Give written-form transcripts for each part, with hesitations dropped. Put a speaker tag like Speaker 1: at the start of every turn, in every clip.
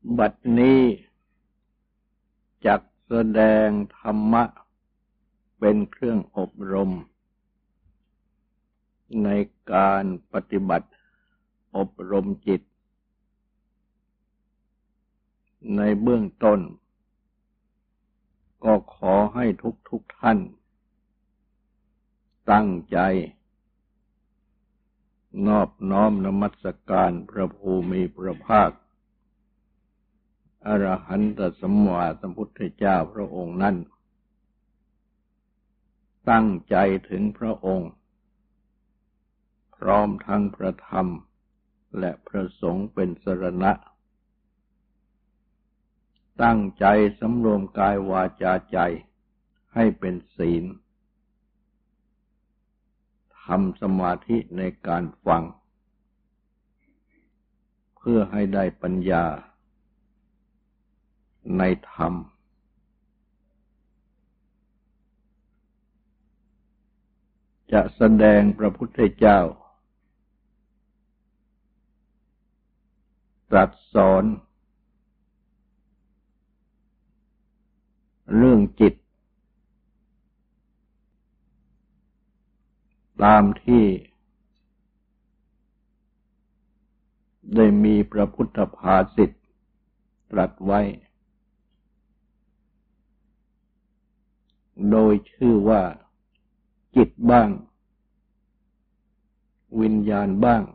Speaker 1: บัดนี้จักแสดงธรรมะเป็นเครื่องอบรมในการปฏิบัติอบรมจิตในเบื้องต้นก็ขอให้ทุกท่านตั้งใจนอบน้อมนมัสการพระภูมิพระภาคอรหันตสัมมาสัมพุทธเจ้าพระองค์นั้นตั้งใจถึงพระองค์พร้อมทั้งพระธรรมและพระสงฆ์เป็นสรณะตั้งใจสำรวมกายวาจาใจให้เป็นศีลทำสมาธิในการฟังเพื่อให้ได้ปัญญาในธรรมจะแสดงพระพุทธเจ้าตรัสสอนเรื่องจิตตามที่ได้มีพระพุทธภาษิตตรัสไว้โดยชื่อว่าจิตบ้างวิญญาณบ้าง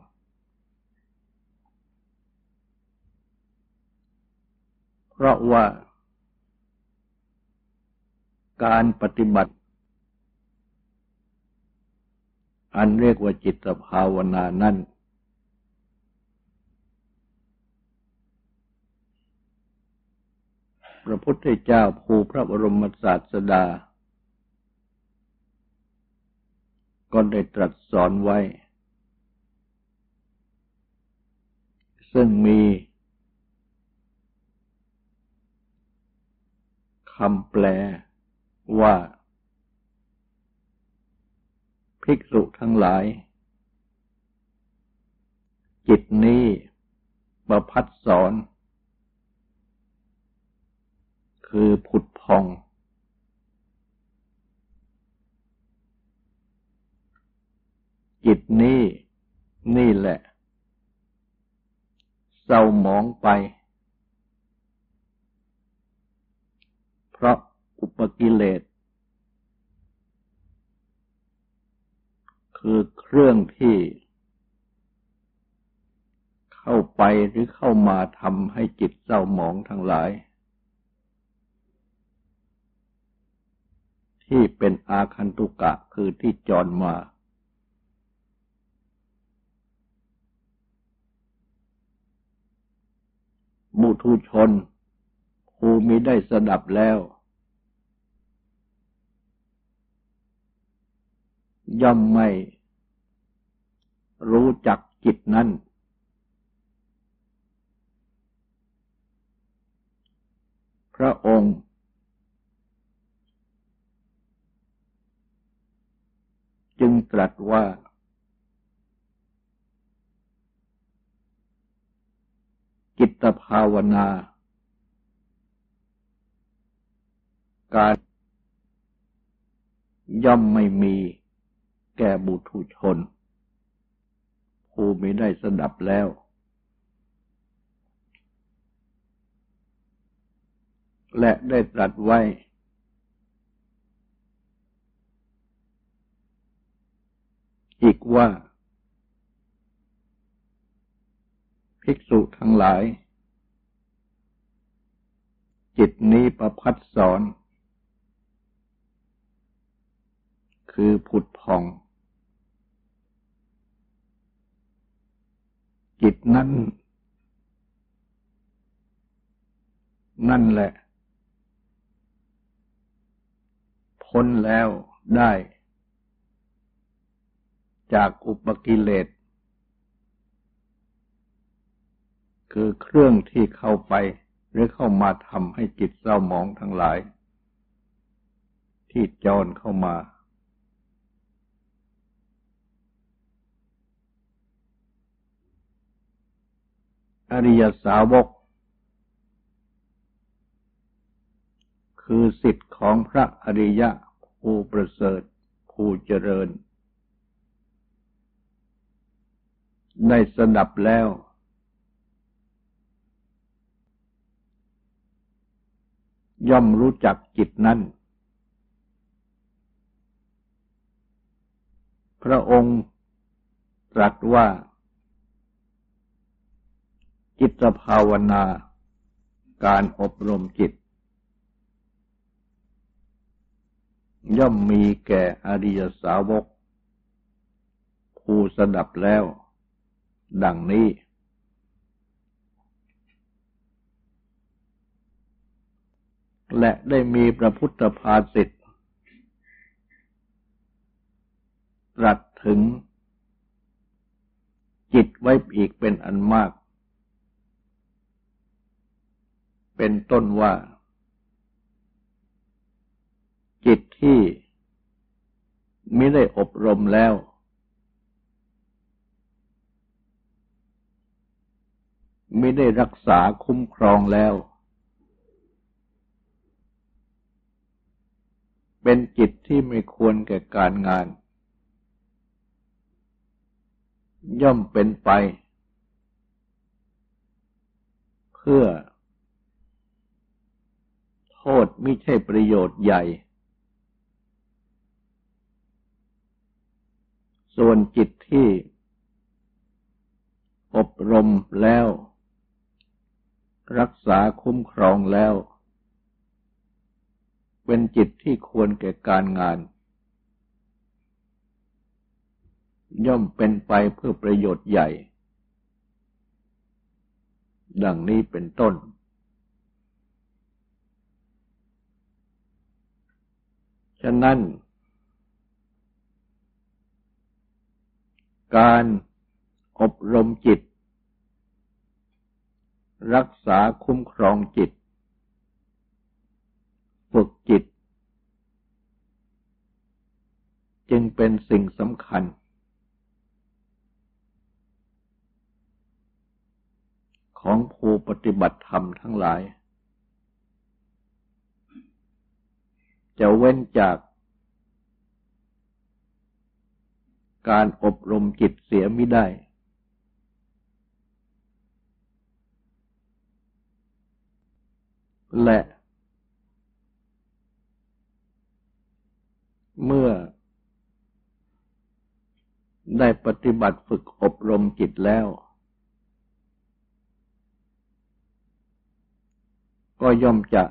Speaker 1: เพราะว่าการปฏิบัติอันเรียกว่าจิตภาวนานั้นพระพุทธเจ้าผู้พระบรมศาสดาก็ได้ตรัสสอนไว้ซึ่งมีคำแปลว่าภิกษุทั้งหลายจิตนี้ประภัสสรคือผุดพองจิตนี้นี่แหละเศร้าหมองไปเพราะอุปกิเลสคือเครื่องที่เข้าไปหรือเข้ามาทำให้จิตเศร้าหมองทั้งหลายที่เป็นอาคันตุกะคือที่จรมามุทุชนผู้มิได้สดับแล้วย่อมไม่รู้จักจิตนั้นพระองค์จึงตรัสว่าจิตภาวนาการย่อมไม่มีแก่บุถุชนผู้มิได้สดับแล้วและได้ตรัสไว้อีกว่าภิกษุทั้งหลายจิตนี้ประภัสสรคือผุดพองจิตนั้นนั่นแหละพ้นแล้วได้จากอุปกิเลสคือเครื่องที่เข้าไปหรือเข้ามาทำให้จิตเศร้าหมองทั้งหลายที่จรเข้ามาอริยสาวกคือสิทธิ์ของพระอริยะผู้ประเสริฐผู้เจริญได้สดับแล้วย่อมรู้จักจิตนั้นพระองค์ตรัสว่าจิตภาวนาการอบรมจิตย่อมมีแก่อริยสาวกผู้สดับแล้วดังนี้และได้มีพระพุทธภาษิตตรัสถึงจิตไว้อีกเป็นอันมากเป็นต้นว่าจิตที่มิได้อบรมแล้วมิได้รักษาคุ้มครองแล้วเป็นจิตที่ไม่ควรแก่การงานย่อมเป็นไปเพื่อโทษมิใช่ประโยชน์ใหญ่ส่วนจิตที่อบรมแล้วรักษาคุ้มครองแล้วเป็นจิตที่ควรแก่การงานย่อมเป็นไปเพื่อประโยชน์ใหญ่ดังนี้เป็นต้นฉะนั้นการอบรมจิตรักษาคุ้มครองจิตฝึกจิตจึงเป็นสิ่งสำคัญของผู้ปฏิบัติธรรมทั้งหลายจะเว้นจากการอบรมจิตเสียมิได้และเมื่อได้ปฏิบัติฝึกอบรมจิตแล้วก็ย่อมจะ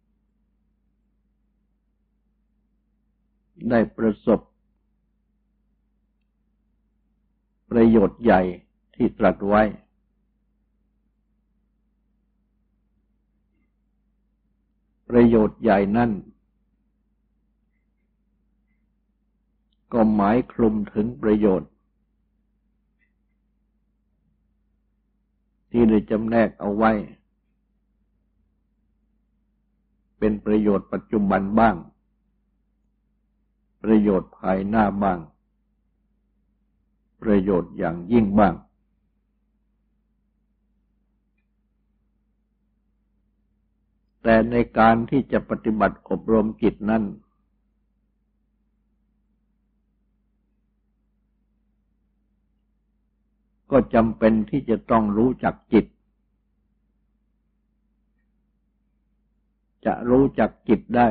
Speaker 1: ได้ประสบประโยชน์ใหญ่ที่ตรัสไว้ประโยชน์ใหญ่นั่นก็หมายคลุมถึงประโยชน์ที่ได้จำแนกเอาไว้เป็นประโยชน์ปัจจุบันบ้างประโยชน์ภายหน้าบ้างประโยชน์อย่างยิ่งบ้างแต่ในการที่จะปฏิบัติอบรมจิตนั้นก็จำเป็นที่จะต้องรู้จักจิตจะรู้จักจิตได้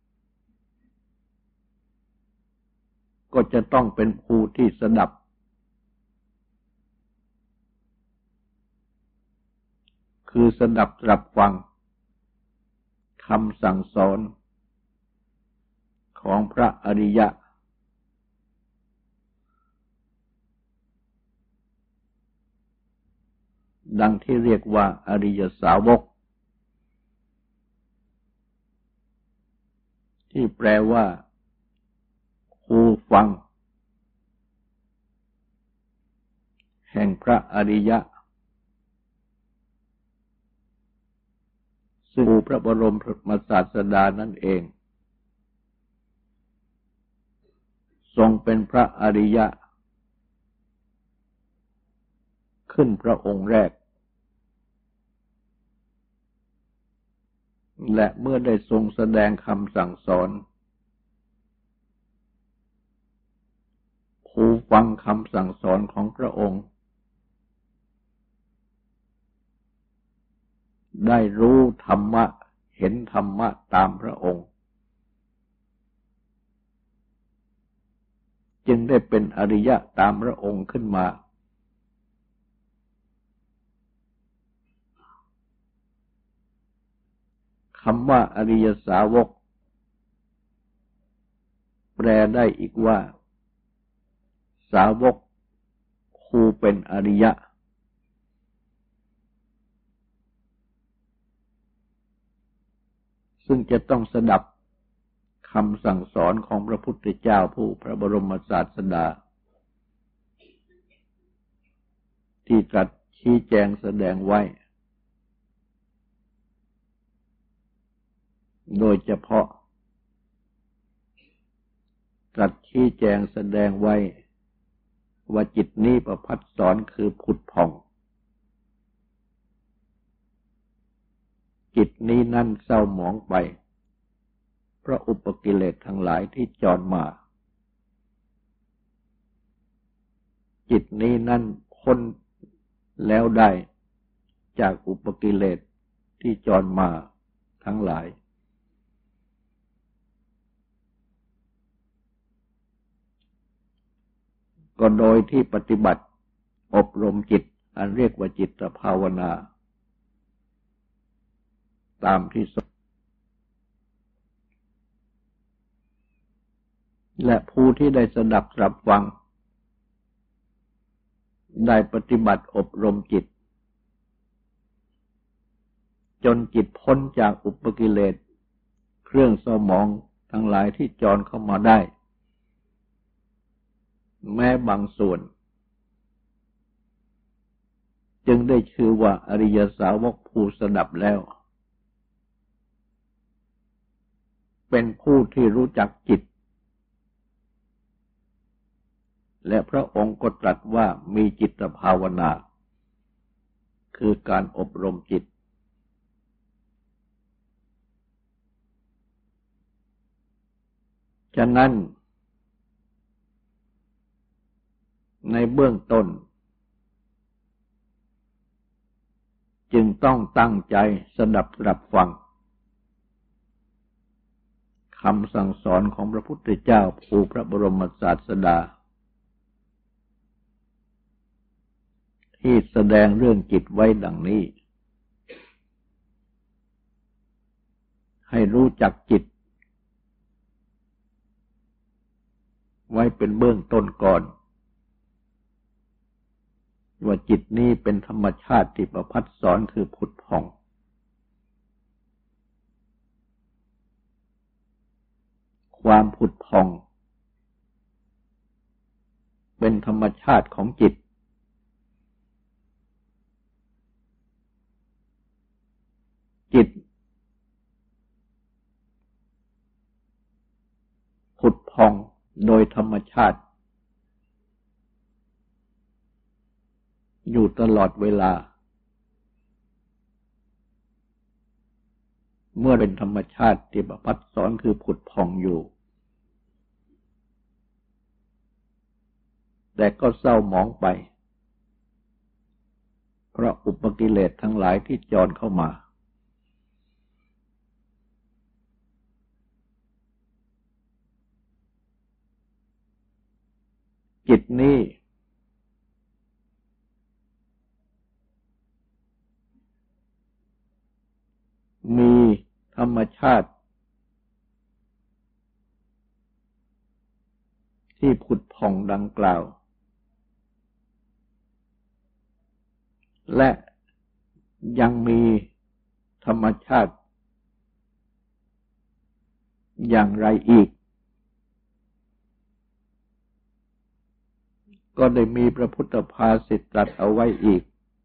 Speaker 1: ก็จะต้องเป็นผู้ที่สดับคือสดับรับฟังคำสั่งสอนของพระอริยะดังที่เรียกว่าอริยสาวกที่แปลว่าผู้ฟังแห่งพระอริยะซึ่งพระบรมศาสดานั่นเองทรงเป็นพระอริยะขึ้นพระองค์แรกและเมื่อได้ทรงแสดงคำสั่งสอนผู้ฟังคำสั่งสอนของพระองค์ได้รู้ธรรมะเห็นธรรมะตามพระองค์จึงได้เป็นอริยะตามพระองค์ขึ้นมาคำว่าอริยสาวกแปลได้อีกว่าสาวกผู้เป็นอริยะซึ่งจะต้องสดับคำสั่งสอนของพระพุทธเจ้าผู้พระบรมศาสดาที่ตรัสชี้แจงแสดงไว้โดยเฉพาะตรัสชี้แจงแสดงไว้ว่าจิตนี้ประพัดสอนคือผุดผ่องจิตนี้นั่นเศร้าหมองไปเพราะอุปกิเลสทั้งหลายที่จรมาจิตนี้นั่นพ้นแล้วได้จากอุปกิเลสที่จรมาทั้งหลายก็โดยที่ปฏิบัติอบรมจิตอันเรียกว่าจิตภาวนาตามที่สมและผู้ที่ได้สดับรับฟังได้ปฏิบัติอบรมจิตจนจิตพ้นจากอุปกิเลสเครื่องเศร้าหมองทั้งหลายที่จรเข้ามาได้แม้บางส่วนจึงได้ชื่อว่าอริยสาวกผู้สดับแล้วเป็นผู้ที่รู้จักจิตและพระองค์ก็ตรัสว่ามีจิตภาวนาคือการอบรมจิตฉะนั้นในเบื้องต้นจึงต้องตั้งใจสดับรับฟังคำสั่งสอนของพระพุทธเจ้าผู้พระบรมศาสดาที่แสดงเรื่องจิตไว้ดังนี้ให้รู้จักจิตไว้เป็นเบื้องต้นก่อนว่าจิตนี้เป็นธรรมชาติที่ประพัดสอนคือผุดผ่องความผุดผ่องเป็นธรรมชาติของจิตจิตผุดผ่องโดยธรรมชาติอยู่ตลอดเวลาเมื่อเป็นธรรมชาติที่ประพัดสอนคือผุดผ่องอยู่แต่ก็เศร้าหมองไปเพราะอุปกิเลสทั้งหลายที่จรเข้ามาจิตนี้มีธรรมชาติที่ผุดผ่องดังกล่าวและยังมีธรรมชาติอย่างไรอีกก็ได้มีพระพุทธภาษิตตรัสเอาไว้อีก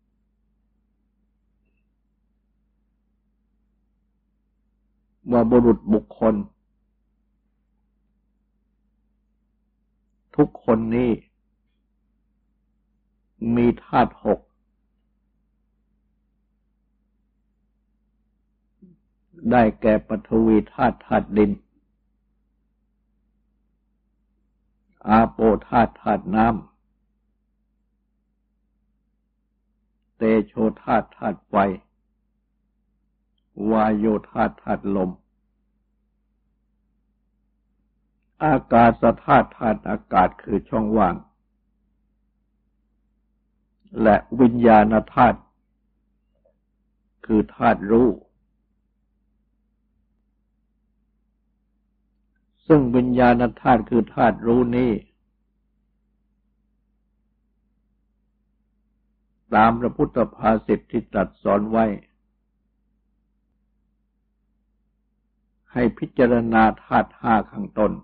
Speaker 1: ว่าบุรุษบุคคลทุกคนนี้มีธาตุหกได้แก่ปฐวีธาตุธาตุดินอาโปธาตุธาตุน้ำเตโชธาตุธาตุไฟวายโยธาตุธาตุลมอากาศธาตุธาตุอากาศคือช่องว่างและวิญญาณธาตุคือธาตุรู้ซึ่งวิญญาณธาตุคือธาตุรู้นี้ตามพระพุทธภาษิตที่ตรัสสอนไว้ให้พิจารณาธาตุห้าข้างต้น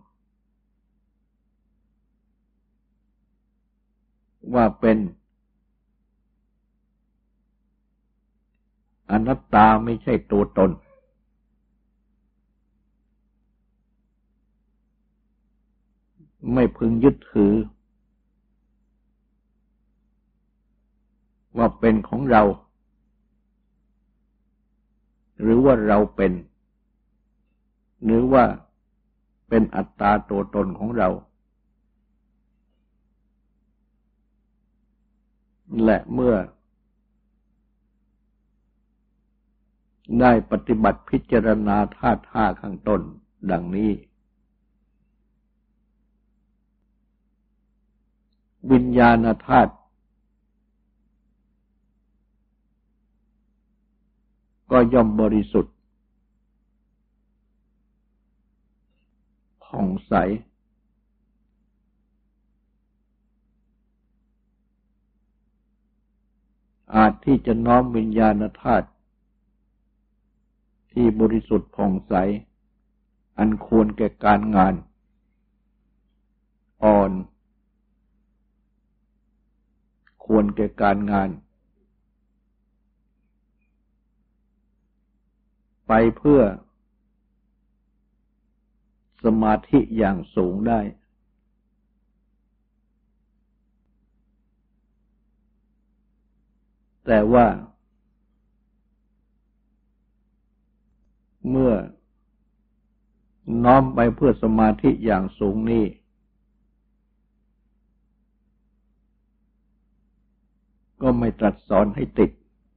Speaker 1: ว่าเป็นอนัตตาไม่ใช่ตัวตนไม่พึงยึดถือว่าเป็นของเราหรือว่าเราเป็นหรือว่าเป็นอัตตาตัวตนของเราและเมื่อได้ปฏิบัติพิจารณาธาตุห้าข้างต้นดังนี้วิญญาณธาตุก็ย่อมบริสุทธิ์ผ่องใสอาจที่จะน้อมวิญญาณธาตุที่บริสุทธิ์ผ่องใสอันควรแก่การงานอ่อนควรแก่การงานไปเพื่อสมาธิอย่างสูงได้แต่ว่าเมื่อน้อมไปเพื่อสมาธิอย่างสูงนี้ก็ไม่ตรัสสอนให้ติด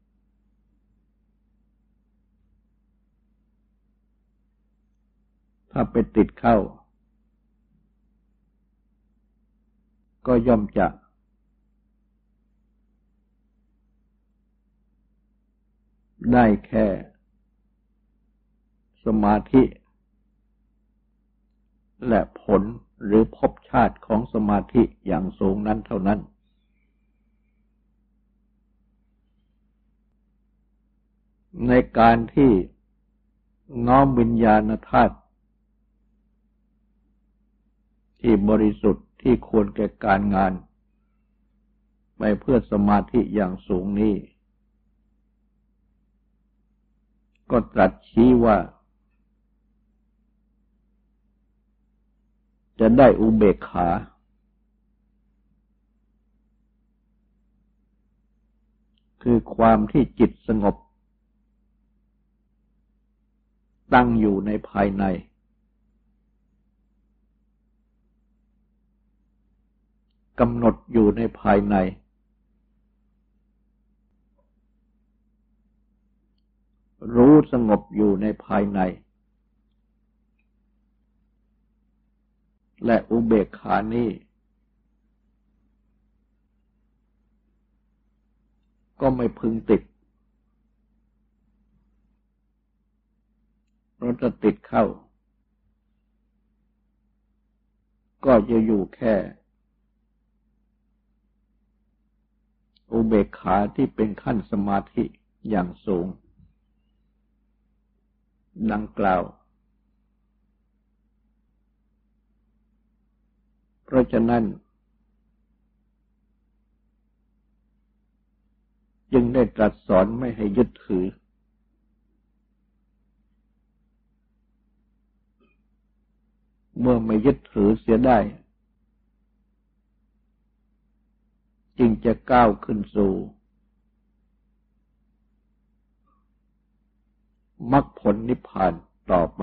Speaker 1: ถ้าไปติดเข้าก็ย่อมจะได้แค่สมาธิและผลหรือภพชาติของสมาธิอย่างสูงนั้นเท่านั้นในการที่น้อมวิญญาณธาตุที่บริสุทธิ์ที่ควรแก่การงานไปเพื่อสมาธิอย่างสูงนี้ก็ตรัสชี้ว่าจะได้อุเบกขาคือความที่จิตสงบตั้งอยู่ในภายในกำหนดอยู่ในภายในรู้สงบอยู่ในภายในและอุเบกขานี้ก็ไม่พึงติดเพราะจะติดเข้าก็จะอยู่แค่อุเบกขาที่เป็นขั้นสมาธิอย่างสูงดังกล่าวเพราะฉะนั้นจึงได้ตรัสสอนไม่ให้ยึดถือเมื่อไม่ยึดถือเสียได้จึงจะก้าวขึ้นสู่มรรคผลนิพพานต่อไป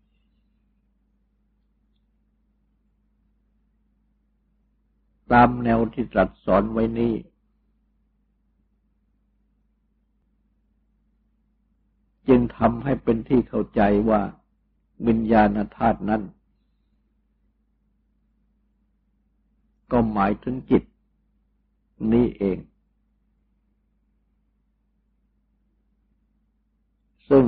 Speaker 1: ตามแนวที่ตรัสสอนไว้นี้จึงทำให้เป็นที่เข้าใจว่าวิญญาณธาตุนั้นก็หมายถึงจิตนี้เองซึ่ง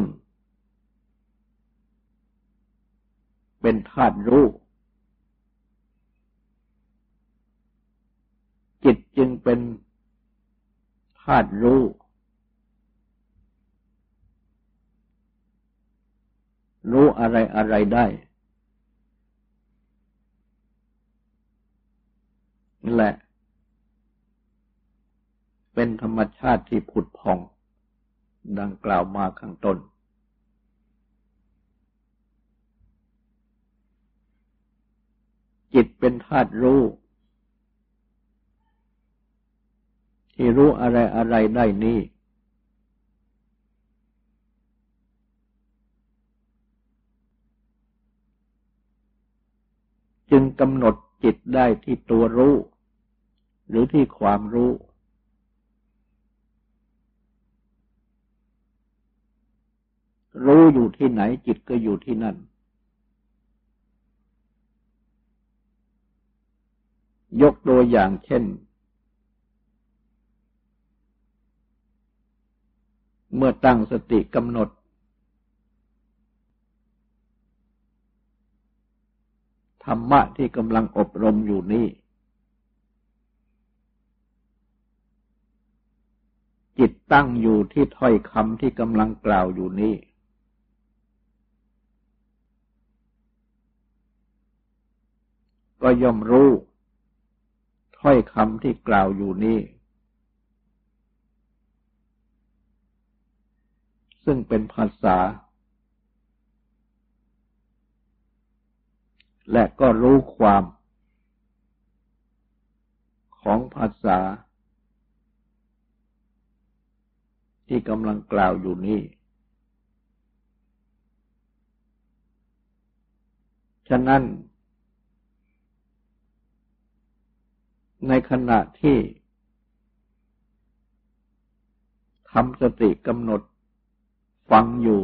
Speaker 1: เป็นธาตุรู้จิตจึงเป็นธาตุรู้รู้อะไรอะไรได้นั่นแหละเป็นธรรมชาติที่ผุดผ่องดังกล่าวมาข้างต้นจิตเป็นธาตุรู้ที่รู้อะไรอะไรได้นี้จึงกำหนดจิตได้ที่ตัวรู้หรือที่ความรู้รู้อยู่ที่ไหนจิตก็อยู่ที่นั่นยกตัวอย่างเช่นเมื่อตั้งสติกำหนดธรรมะที่กำลังอบรมอยู่นี้จิตตั้งอยู่ที่ถ้อยคำที่กำลังกล่าวอยู่นี้ก็ย่อมรู้ถ้อยคำที่กล่าวอยู่นี้ซึ่งเป็นภาษาและก็รู้ความของภาษาที่กำลังกล่าวอยู่นี้ฉะนั้นในขณะที่ทำสติกำหนดฟังอยู่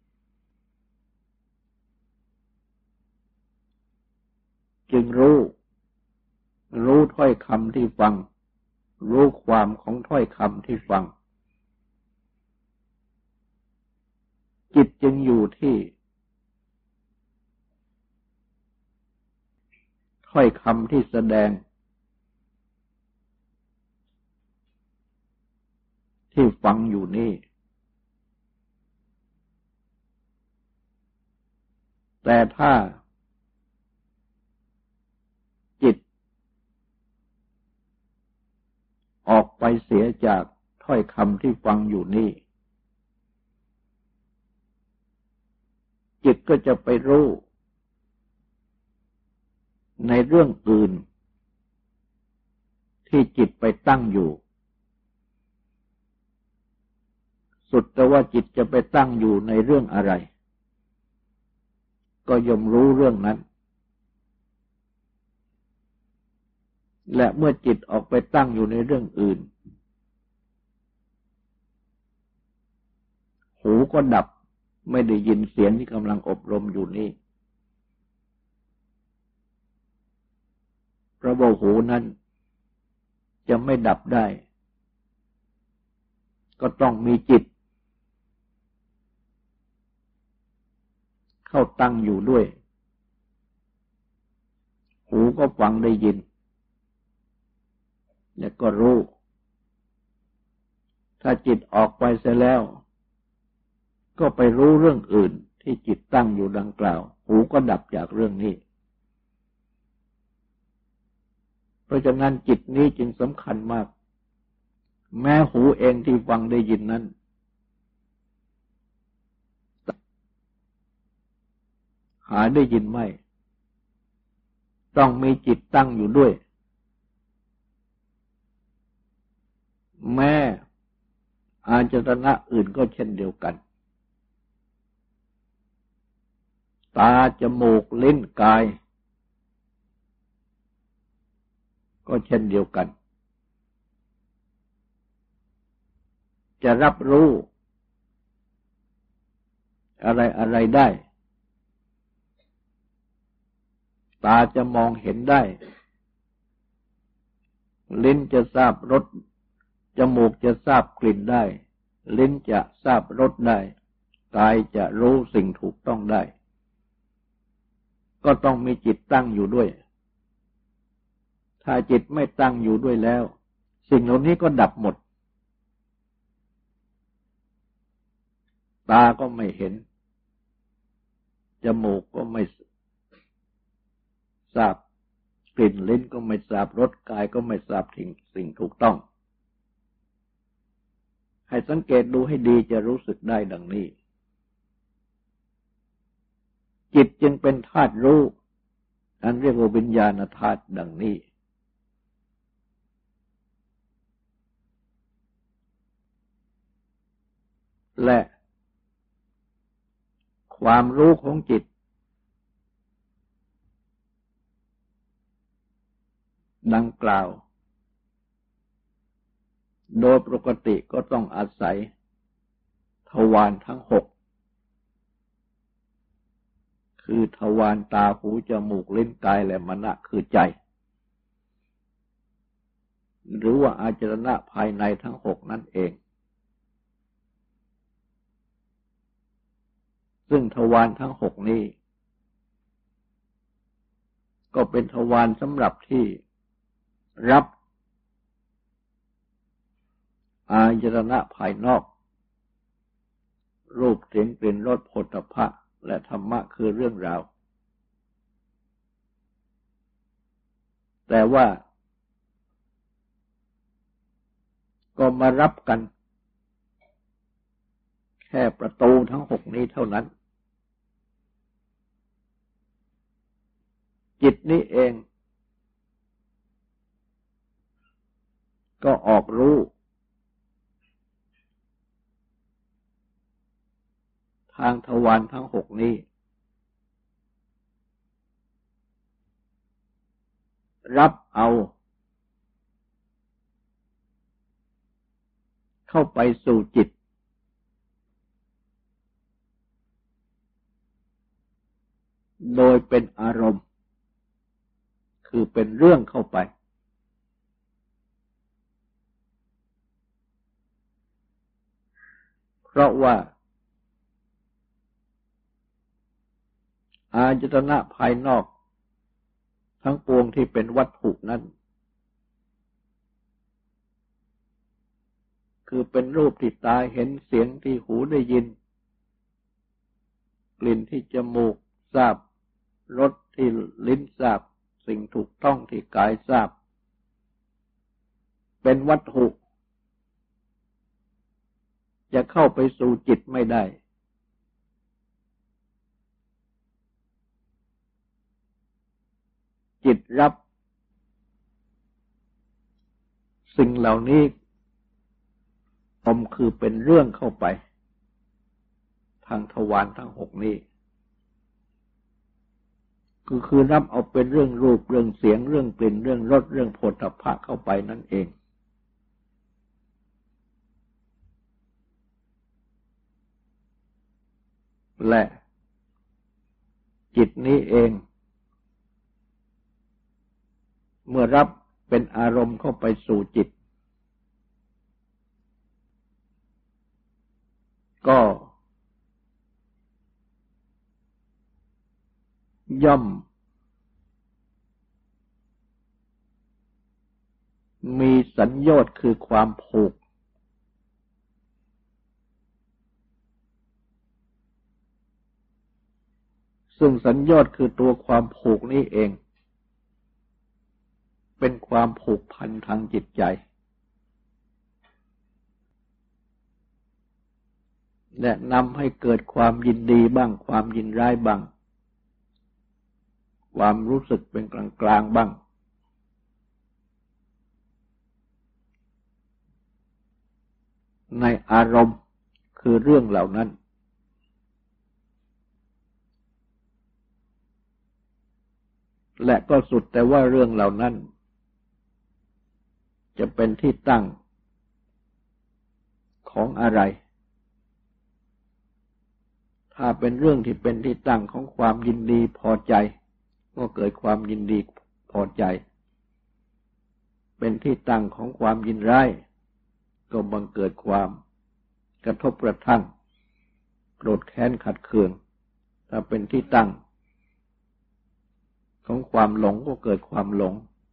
Speaker 1: จึงรู้ถ้อยคำที่ฟังรู้ความของถ้อยคำที่ฟังจิตจึงอยู่ที่ถ้อยคำที่แสดงที่ฟังอยู่นี่แต่ถ้าจิตออกไปเสียจากถ้อยคำที่ฟังอยู่นี่จิตก็จะไปรู้ในเรื่องอื่นที่จิตไปตั้งอยู่สุดแต่ว่าจิตจะไปตั้งอยู่ในเรื่องอะไรก็ย่อมรู้เรื่องนั้นและเมื่อจิตออกไปตั้งอยู่ในเรื่องอื่นหูก็ดับไม่ได้ยินเสียงที่กำลังอบรมอยู่นี่เพราะว่าหูนั้นจะไม่ดับได้ก็ต้องมีจิตเข้าตั้งอยู่ด้วยหูก็ฟังได้ยินและก็รู้ถ้าจิตออกไปเสียแล้วก็ไปรู้เรื่องอื่นที่จิตตั้งอยู่ดังกล่าวหูก็ดับจากเรื่องนี้เพราะฉะนั้นจิตนี้จึงสำคัญมากแม้หูเองที่ฟังได้ยินนั้นหาได้ยินไม่ต้องมีจิตตั้งอยู่ด้วยแม้อาจตนะอื่นก็เช่นเดียวกันตาจมูกลิ้นกายก็เช่นเดียวกันจะรับรู้อะไรได้ตาจะมองเห็นได้ลิ้นจะทราบรสจมูกจะทราบกลิ่นได้ลิ้นจะทราบรสได้กายจะรู้สิ่งถูกต้องได้ก็ต้องมีจิตตั้งอยู่ด้วยถ้าจิตไม่ตั้งอยู่ด้วยแล้วสิ่งเหล่านี้ก็ดับหมดตาก็ไม่เห็นจมูกก็ไม่ทราบกลิ่นลิ้นก็ไม่ทราบรสกายก็ไม่ทราบสิ่งถูกต้องให้สังเกตดูให้ดีจะรู้สึกได้ดังนี้จิตจึงเป็นธาตุรู้อันเรียกว่าวิญญาณธาตุดังนี้และความรู้ของจิตดังกล่าวโดยปกติก็ต้องอาศัยทวารทั้งหกคือทวารตาหูจมูกลิ้นกายและมนะคือใจหรือว่าอาจารณะภายในทั้งหกนั่นเองซึ่งทวารทั้งหกนี้ก็เป็นทวารสำหรับที่รับอายตนะภายนอกรูปเสียงกลิ่นรสโผฏฐัพพะและธรรมะคือเรื่องราวแต่ว่าก็มารับกันแค่ประตูทั้งหกนี้เท่านั้นจิตนี้เองก็ออกรู้ทางทวารทั้งหกนี้รับเอาเข้าไปสู่จิตโดยเป็นอารมณ์คือเป็นเรื่องเข้าไปเพราะว่าอายตนะภายนอกทั้งปวงที่เป็นวัตถุนั้นคือเป็นรูปที่ตาเห็นเสียงที่หูได้ยินกลิ่นที่จมูกทราบรสที่ลิ้นทราบสิ่งถูกต้องที่กายทราบเป็นวัตถุจะเข้าไปสู่จิตไม่ได้จิตรับสิ่งเหล่านี้คือเป็นเรื่องเข้าไปทางทวารทั้งหกนี้คือรับเอาเป็นเรื่องรูปเรื่องเสียงเรื่องกลิ่นเรื่องรสเรื่องโผฏฐัพพะเข้าไปนั่นเองและจิตนี้เองเมื่อรับเป็นอารมณ์เข้าไปสู่จิตก็ย่อมมีสัญโยชน์คือความผูกซึ่งสัญโยชน์คือตัวความผูกนี้เองเป็นความผูกพันทางจิตใจและนำให้เกิดความยินดีบ้างความยินร้ายบ้างความรู้สึกเป็นกลางๆบ้างในอารมณ์คือเรื่องเหล่านั้นและก็สุดแต่ว่าเรื่องเหล่านั้นจะเป็นที่ตั้งของอะไรถ้าเป็นเรื่องที่เป็นที่ตั้งของความยินดีพอใจก็เกิดความยินดีพอใจเป็นที่ตั้งของความยินร้ายก็บังเกิดความกระทบกระทั่งโกรธแค้นขัดเคืองถ้าเป็นที่ตั้งของความหลงก็เกิดความหลง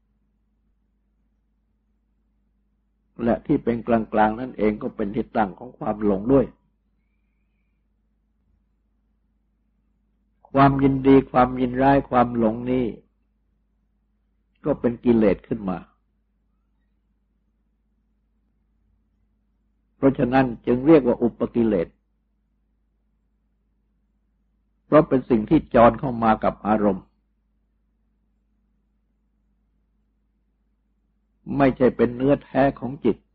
Speaker 1: และที่เป็นกลางๆนั่นเองก็เป็นที่ตั้งของความหลงด้วยความยินดีความยินร้ายความหลงนี้ก็เป็นกิเลสขึ้นมาเพราะฉะนั้นจึงเรียกว่าอุปกิเลสเพราะเป็นสิ่งที่จรเข้ามากับอารมณ์ไม่ใช่เป็นเนื้อแท้ของจิต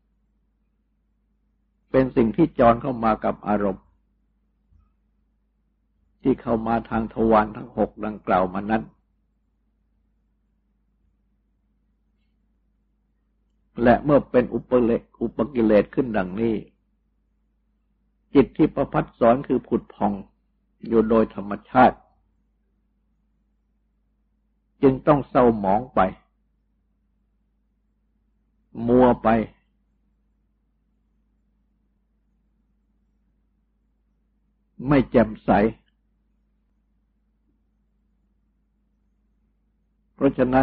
Speaker 1: เป็นสิ่งที่จรเข้ามากับอารมณ์ที่เข้ามาทางทวารทั้งหกดังกล่าวมานั้นและเมื่อเป็นอุปกิเลสขึ้นดังนี้จิตที่ประพัดสอนคือผุดผ่องอยู่โดยธรรมชาติจึงต้องเศร้าหมองไปมัวไปไม่แจ่มใสเพราะฉะนั้น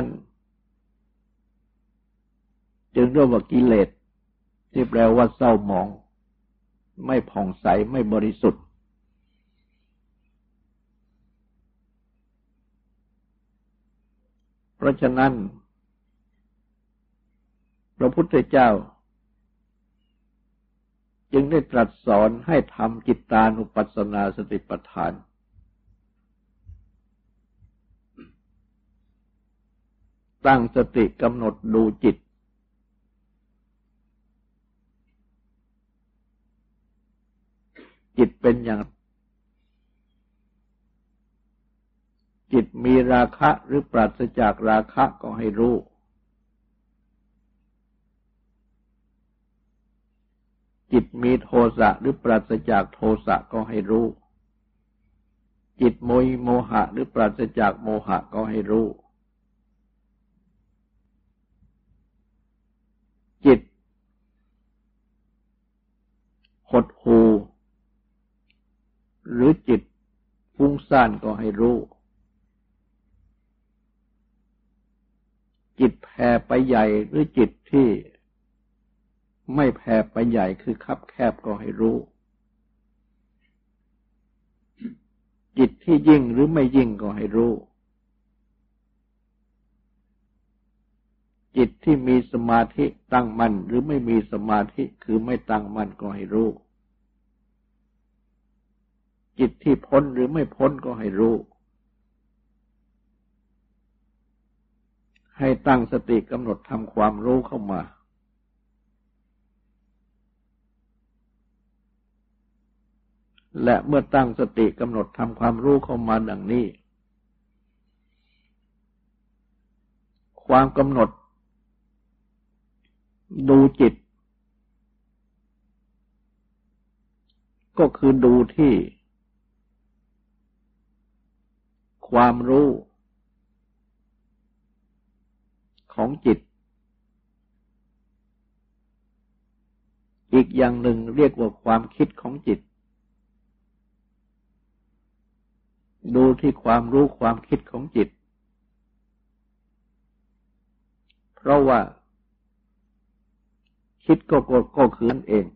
Speaker 1: จึงเรียกว่ากิเลสที่แปลว่าเศร้าหมองไม่ผ่องใสไม่บริสุทธิ์เพราะฉะนั้นพระพุทธเจ้าจึงได้ตรัสสอนให้ทำจิตตานุปัสสนาสติปัฏฐานตั้งสติกำหนดดูจิตจิตเป็นอย่างจิตมีราคะหรือปราศจากราคะก็ให้รู้จิตมีโทสะหรือปราศจากโทสะก็ให้รู้จิตมีโมหะหรือปราศจากโมหะก็ให้รู้จิตหดหู่หรือจิตฟุ้งซ่านก็ให้รู้จิตแผ่ไปใหญ่หรือจิตที่ไม่แผ่ไปใหญ่คือคับแคบก็ให้รู้จิตที่ยิ่งหรือไม่ยิ่งก็ให้รู้จิตที่มีสมาธิตั้งมั่นหรือไม่มีสมาธิคือไม่ตั้งมั่นก็ให้รู้จิตที่พ้นหรือไม่พ้นก็ให้รู้ให้ตั้งสติกำหนดทำความรู้เข้ามาและเมื่อตั้งสติกำหนดทำความรู้เข้ามาดังนี้ความกำหนดดูจิตก็คือดูที่ความรู้ของจิตอีกอย่างหนึ่งเรียกว่าความคิดของจิตดูที่ความรู้ความคิดของจิตเพราะว่าคิดก็คือนั่นเอง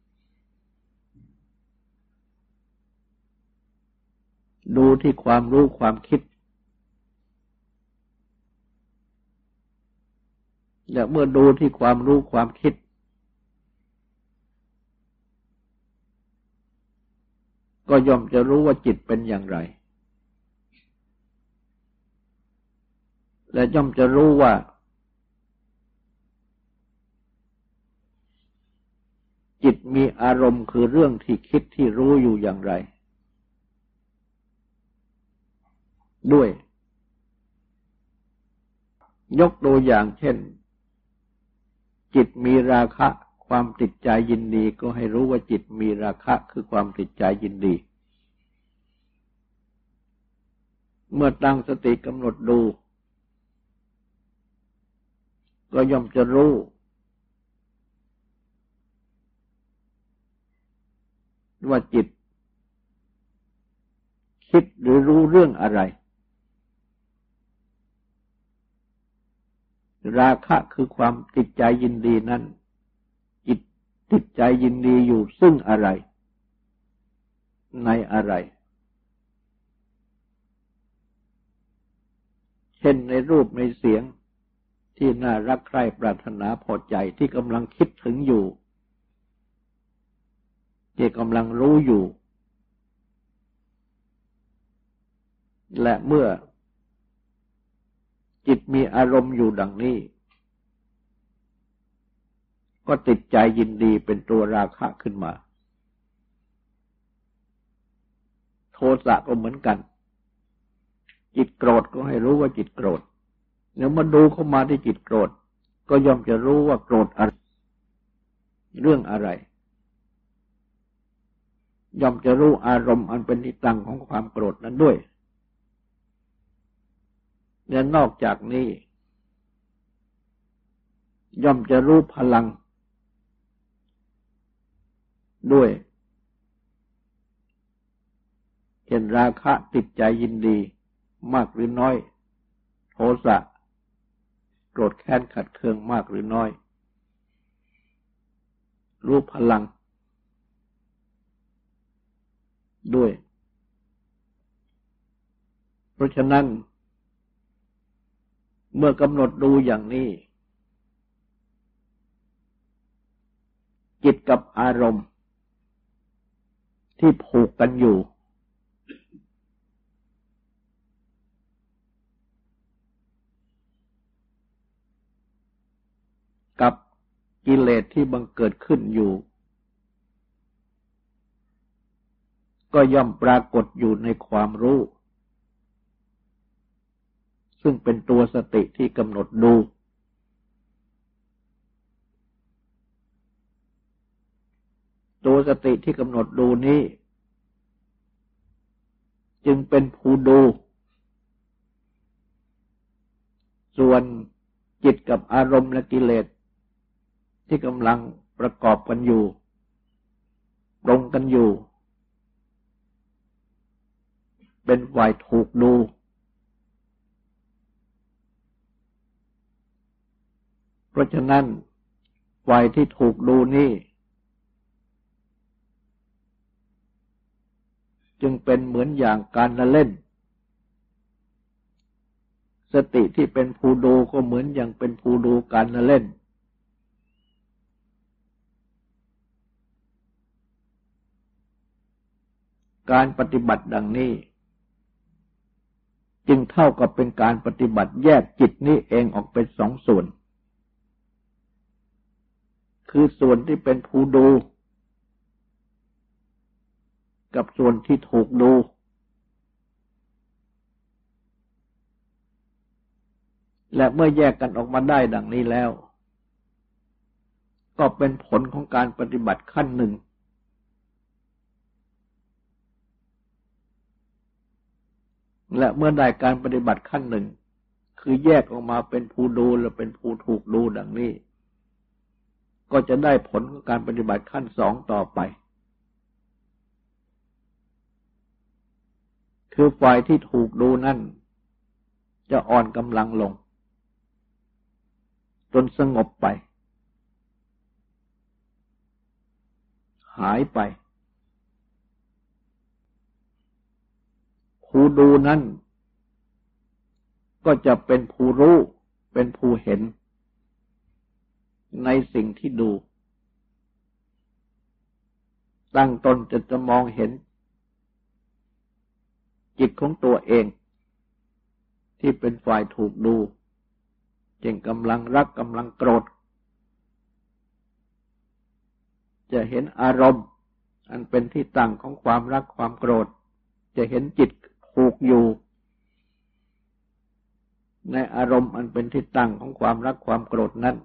Speaker 1: ดูที่ความรู้ความคิดและเมื่อดูที่ความรู้ความคิดก็ย่อมจะรู้ว่าจิตเป็นอย่างไรและย่อมจะรู้ว่าจิตมีอารมณ์คือเรื่องที่คิดที่รู้อยู่อย่างไรด้วยยกตัวอย่างเช่นจิตมีราคะความติดใจยินดีก็ให้รู้ว่าจิตมีราคะคือความติดใจยินดีเมื่อตั้งสติกำหนดดูก็ย่อมจะรู้ว่าจิตคิดหรือรู้เรื่องอะไรราคะคือความติดใจยินดีนั้นจิตติดใจยินดีอยู่ซึ่งอะไรในอะไรเช่นในรูปในเสียงที่น่ารักใคร่ปรารถนาพอใจที่กำลังคิดถึงอยู่ที่กำลังรู้อยู่และเมื่อจิตมีอารมณ์อยู่ดังนี้ก็ติดใจยินดีเป็นตัวราคะขึ้นมาโทสะก็เหมือนกันจิตโกรธก็ให้รู้ว่าจิตโกรธเดี๋ยวมาดูเข้ามาที่จิตโกรธก็ย่อมจะรู้ว่าโกรธอะไรเรื่องอะไรย่อมจะรู้อารมณ์อันเป็นที่ตั้งของความโกรธนั้นด้วยและนอกจากนี้ย่อมจะรู้พลังด้วยเช่นราคะติดใจยินดีมากหรือน้อยโทสะโกรธแค้นขัดเคืองมากหรือน้อยรู้พลังด้วยเพราะฉะนั้นเมื่อกำหนดดูอย่างนี้จิตกับอารมณ์ที่ผูกกันอยู่กับกิเลสที่บังเกิดขึ้นอยู่ก็ย่อมปรากฏอยู่ในความรู้ซึ่งเป็นตัวสติที่กำหนดดูตัวสติที่กำหนดดูนี้จึงเป็นผู้ดูส่วนจิตกับอารมณ์และกิเลสที่กำลังประกอบกันอยู่ปรุงกันอยู่เป็นฝ่ายถูกดูเพราะฉะนั้นฝ่ายที่ถูกดูนี้จึงเป็นเหมือนอย่างการละเล่นสติที่เป็นผู้ดูก็เหมือนอย่างเป็นผู้ดูการละเล่นการปฏิบัติดังนี้จึงเท่ากับเป็นการปฏิบัติแยกจิตนี้เองออกเป็นสองส่วนคือส่วนที่เป็นผู้ดูกับส่วนที่ถูกดูและเมื่อแยกกันออกมาได้ดังนี้แล้วก็เป็นผลของการปฏิบัติขั้นหนึ่งและเมื่อได้การปฏิบัติขั้นหนึ่งคือแยกออกมาเป็นผู้ดูและเป็นผู้ถูกดูดังนี้ก็จะได้ผลของการปฏิบัติขั้นสองต่อไปคือฝ่ายที่ถูกดูนั่นจะอ่อนกำลังลงจนสงบไปหายไปผู้ดูนั้นก็จะเป็นผู้รู้เป็นผู้เห็นในสิ่งที่ดูตั้งตนจะมองเห็นจิตของตัวเองที่เป็นฝ่ายถูกดูจึงกำลังรักกำลังโกรธจะเห็นอารมณ์อันเป็นที่ตั้งของความรักความโกรธจะเห็นจิตผูกอยู่ในอารมณ์อันเป็นที่ตั้งของความรักความโกรธนั้น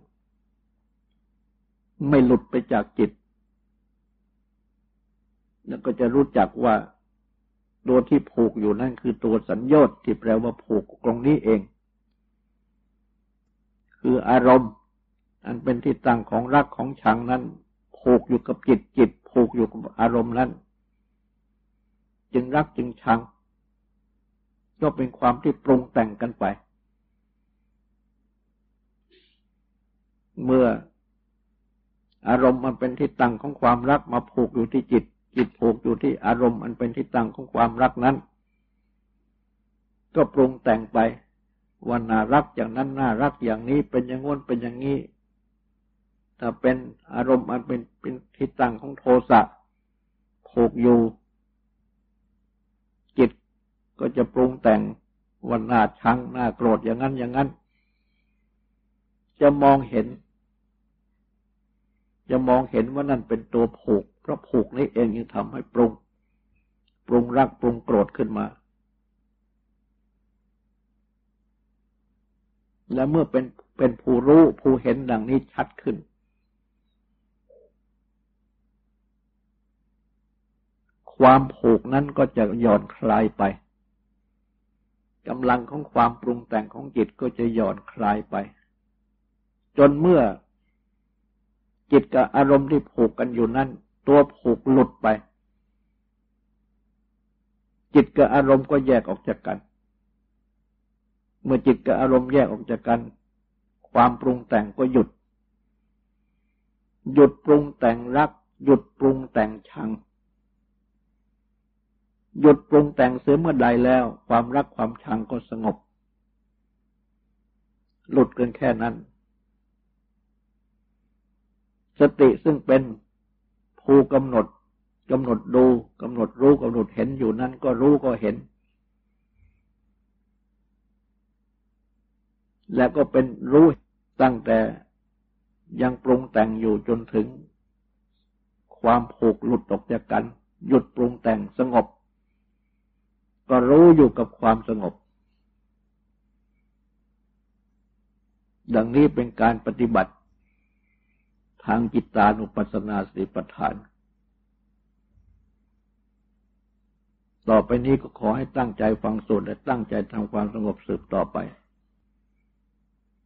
Speaker 1: ไม่หลุดไปจากจิตแล้วก็จะรู้จักว่าตัวที่ผูกอยู่นั่นคือตัวสัญญต์ที่แปลว่าผูกตรงนี้เองคืออารมณ์อันเป็นที่ตั้งของรักของชังนั้นผูกอยู่กับจิตจิตผูกอยู่กับอารมณ์นั้นจึงรักจึงชังก็เป็นความที่ปรุงแต่งกันไปเมื่ออารมณ์มันเป็นที่ตั้งของความรักมาผูกอยู่ที่จิตจิตผูกอยู่ที่อารมณ์อันเป็นที่ตั้งของความรักนั้นก็ปรุงแต่งไปว่าน่ารักอย่างนั้นน่ารักอย่างนี้เป็นอย่างง้นเป็นอย่างนี้ถ้าเป็นอารมณ์อันเป็นที่ตั้งของโทสะผูกอยู่จิตก็จะปรุงแต่งว่าน่าชังน่าโกรธอย่างนั้นอย่างนั้นจะมองเห็นว่านั่นเป็นตัวผูกเพราะผูกนี้เองยังทำให้ปรุงรักปรุงโกรธขึ้นมาและเมื่อเป็นผู้รู้ผู้เห็นดังนี้ชัดขึ้นความผูกนั้นก็จะหย่อนคลายไปกำลังของความปรุงแต่งของจิตก็จะหย่อนคลายไปจนเมื่อจิตกับอารมณ์ที่ผูกกันอยู่นั้นตัวผูกหลุดไปจิตกับอารมณ์ก็แยกออกจากกันเมื่อจิตกับอารมณ์แยกออกจากกันความปรุงแต่งก็หยุดปรุงแต่งรักหยุดปรุงแต่งชังหยุดปรุงแต่งเสียเมื่อใดแล้วความรักความชังก็สงบหลุดกันแค่นั้นสติซึ่งเป็นผู้กำหนดดูกำหนดรู้กำหนดเห็นอยู่นั้นก็รู้ก็เห็นและก็เป็นรู้ตั้งแต่ยังปรุงแต่งอยู่จนถึงความผูกหลุดออกจากกันหยุดปรุงแต่งสงบก็รู้อยู่กับความสงบดังนี้เป็นการปฏิบัติทางจิตตานุปัสสนาสติปัฏฐานต่อไปนี้ก็ขอให้ตั้งใจฟังสวดและตั้งใจทำความสงบสืบต่อไป